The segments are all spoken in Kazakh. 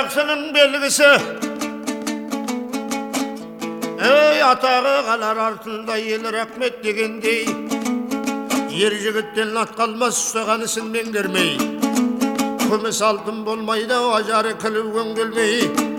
жақсының белгісі. Ей атағы қалар артында ел рахмет дегендей, ер жігіттен ат қалмас ұстаған ісін меңгермей, күміс алтын болмайды ажары кіліп өңделмей.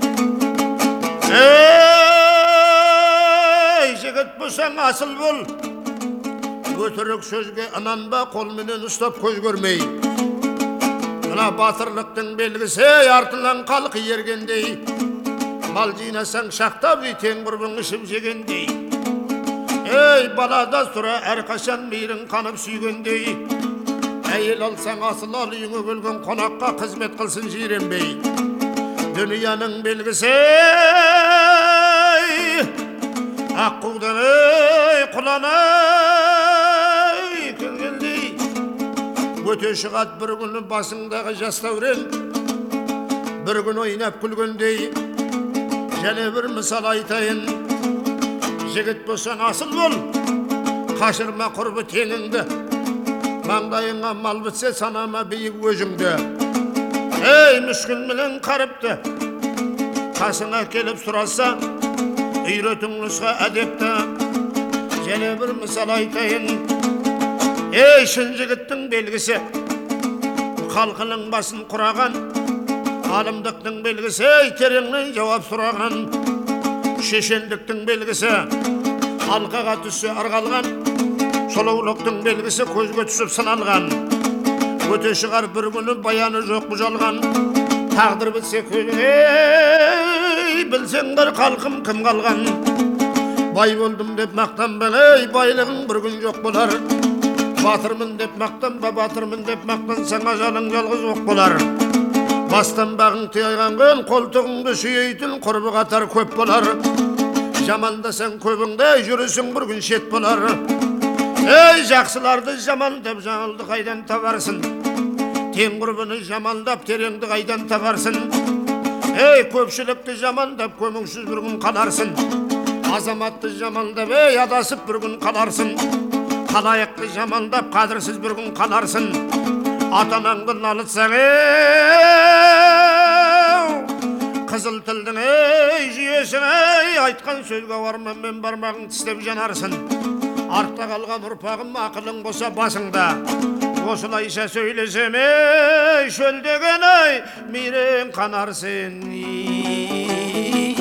Ей жігіт болсаң асыл бол, өтірік сөзге ынанба, қолменен ұстап көз көрмей. Мына батырлықтың белгісі, артынан қалқы ергендей, мал жинасаң шақтап тең құрбың ішіп жегендей. Ей балада тұра әрқашан мейірің қанып сүйгендей, әйел алсаң асыл ал, үйіңе келген қонаққа қызмет қылсын жиренбей. Дүнияның белгісі аққудан құланай келгендей, өте шығат бір күні басыңдағы жастаурен, бір күн ойнап күлгендей. Және бір мысал айтайын, жігіт болсаң асыл бол, қашырма құрбы теңіңді, маңдайыңа мал бітсе санама биік өзіңді. Ей мүшкіл менен қарыпты, қасыңа келіп сұраса, үйретің нұсқа әдепті. Және бір мысал айтайын, ей шын жігіттің белгісі, халқының басын құраған, алымдықтың белгісі, тереңнен жауап сұраған. Шешендіктің белгісі, алқаға түссе арғалған, сұлулықтың белгісі, көзге түсіп сыналған. Өте шығар бір күні баяны жоқ бұжалған, тағдыр бітсе көзіңе, білсең бір халқым кім қалған. Бай болдым деп мақтанба, ей байлығың бір күн жоқ болар. Батырмын деп мақтанба, батырмын деп мақтансаң ажалың жалғыз оқ болар. Бастан бағың тыйған күн, қолтығыңды сүйейтін құрбы қатар көп болар. Жамандасаң көбіңде жүрісің бір күн шет болар. Ей жақсыларды жамандап жаңылды қайдан табарсың? Тең құрбыны жамандап тереңді қайдан табарсың? Ей көпшілікті жамандап көміңсіз бір күн қаларсың. Азаматты жамандап адасып бір күн қаларсың. Қалайықты жамандап қадірсіз бір күн қаларсың. Атанаңды налытсаң, қызыл тілдің жүйесің, айтқан сөзге барма, мен бармағын тістеп жанарсың. Артта қалған ұрпағым ақылың болса басыңда, осылайша сөйлесем, шөлдеген мейрең қанарсың.